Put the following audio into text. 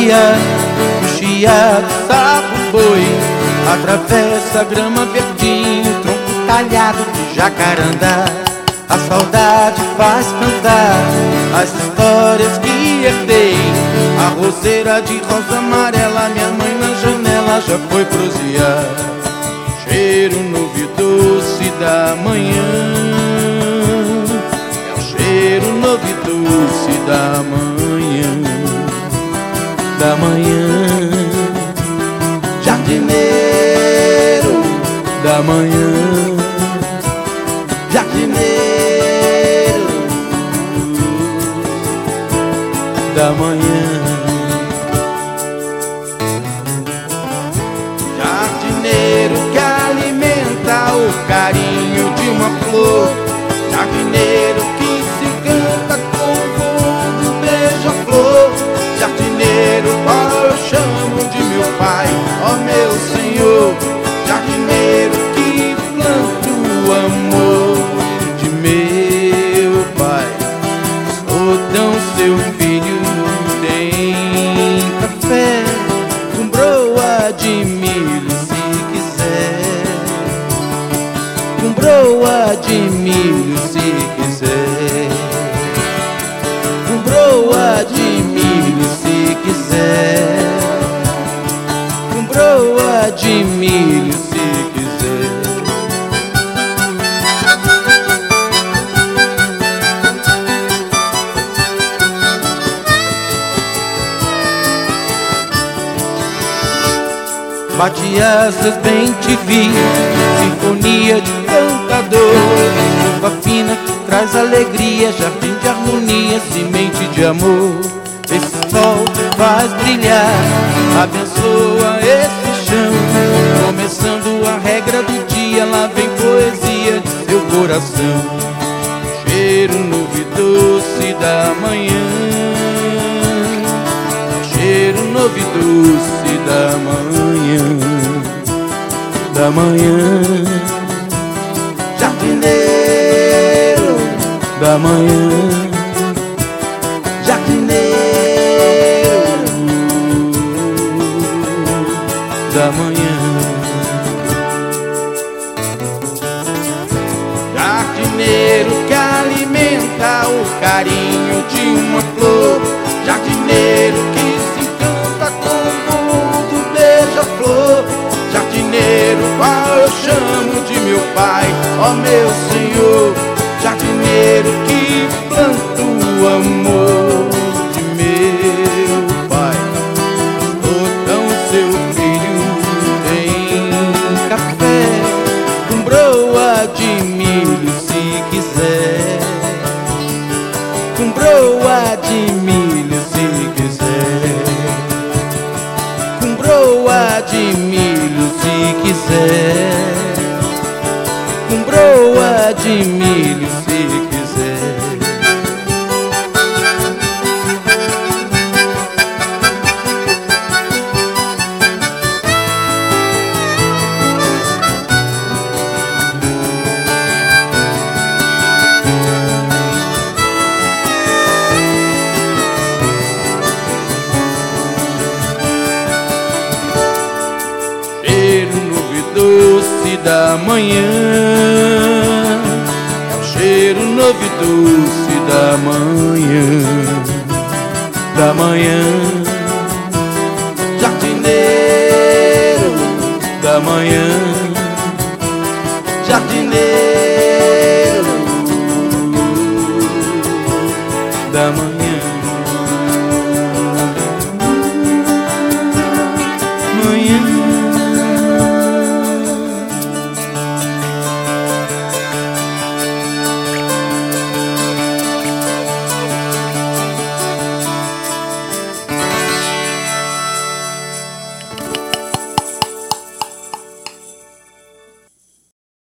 dia, o chiado, sapo, boi, atravessa a grama verdinho, tronco talhado de jacarandá. A saudade faz cantar as histórias que herdei. A roseira de rosa amarela, minha mãe na janela já foi prosear. Cheiro novo e doce da manhã, é o cheiro novo e doce da manhã, da manhã. Jardineiro da manhã, jardineiro da manhã. Jardineiro que alimenta o carinho de uma flor, jardineiro que se canta com o voo do beija-flor, jardineiro qual eu chamo de meu pai, ó meu Senhor, jardineiro que planta o amor de meu pai. Sou tão seu filho, tem café com broa de milho se quiser, com broa de milho se quiser, com broa de milho se quiser, com broa de milho se quiser. Bate asas, bem te vi, sinfonia de cantador, chuva fina que traz alegria, jardim de harmonia, semente de amor. Esse sol faz brilhar, abençoa esse chão, começando a regra do dia, lá vem poesia de seu coração. Cheiro novo e doce da manhã, cheiro novo e doce da manhã, da manhã. Jardineiro da manhã, jardineiro da manhã. Jardineiro que alimenta o carinho de uma flor, jardineiro que se encanta com o voo do beija-flor, jardineiro qual eu chamo de meu pai, ó meu Senhor, jardineiro que planta o amor de meu pai. Sou tão seu filho, tem café com broa de milho se quiser, com broa de milho se quiser, com broa de milho se quiser, com broa de milho se quiser. Doce da manhã, é o cheiro novo e doce da manhã, da manhã. Jardineiro da manhã, jardineiro